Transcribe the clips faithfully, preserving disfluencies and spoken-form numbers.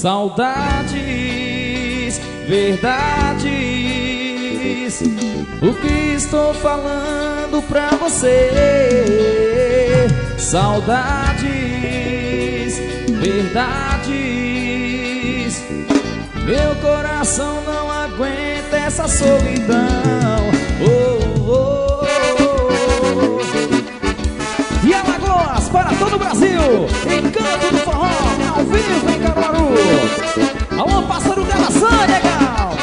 Saudades, verdades, o que estou falando pra você. Saudades, verdades, meu coração não aguenta essa solidão. Oh, oh, oh. E Alagoas para todo o Brasil, Encanto do Forró, ao vivo em Caruaru. Alô, pássaro gravação, legal.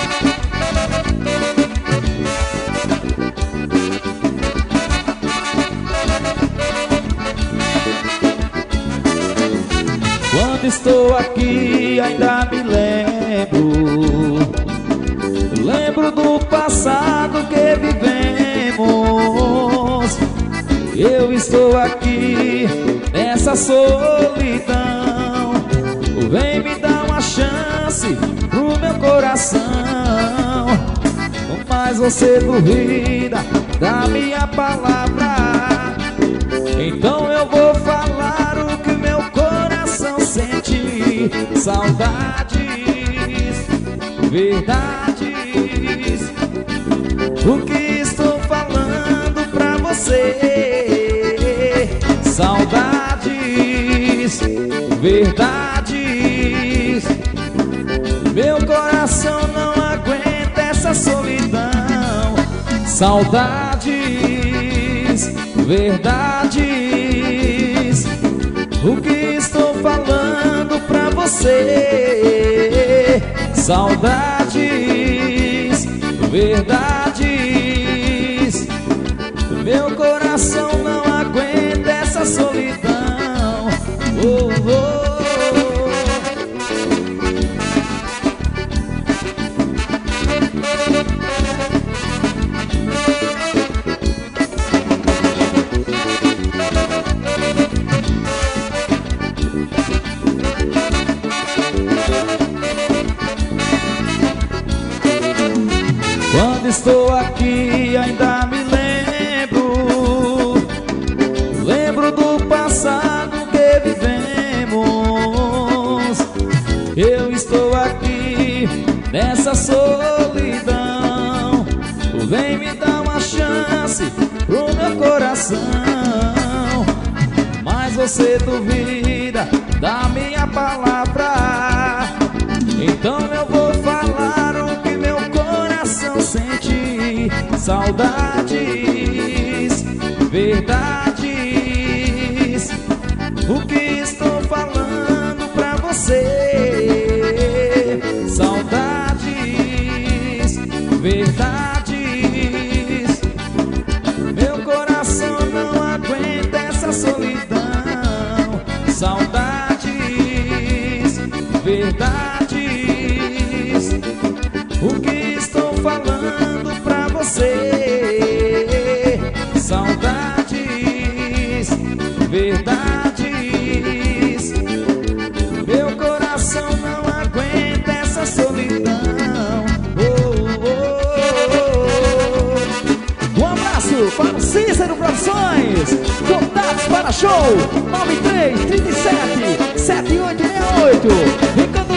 Quando estou aqui ainda me lembro, lembro do passado que vivemos. Eu estou aqui nessa solidão, vem me dar uma chance pro meu coração. Mas você duvida da minha palavra, então eu vou falar o que meu coração sente. Saudades, verdades, o que estou falando pra você. Saudades, verdades, meu coração não aguenta essa solidão. Saudades, verdades, o que estou falando pra você. Saudades, verdades, meu coração não aguenta essa solidão. Oh, oh. Quando estou aqui ainda me lembro, lembro do passado que vivemos. Eu estou aqui nessa solidão, vem me dar uma chance pro meu coração. Mas você duvida da minha palavra, então eu vou falar o que meu coração sente. Saudades, verdades, o que estou falando pra você. Saudades, verdades, meu coração não aguenta essa solidão. Saudades, verdades, o que estou falando pra você. Saudades, verdades, meu coração não aguenta essa solidão. Oh, oh, oh. Um abraço para o Cícero Produções. Contatos para show nove três, trinta e sete, setenta e oito, sessenta e oito.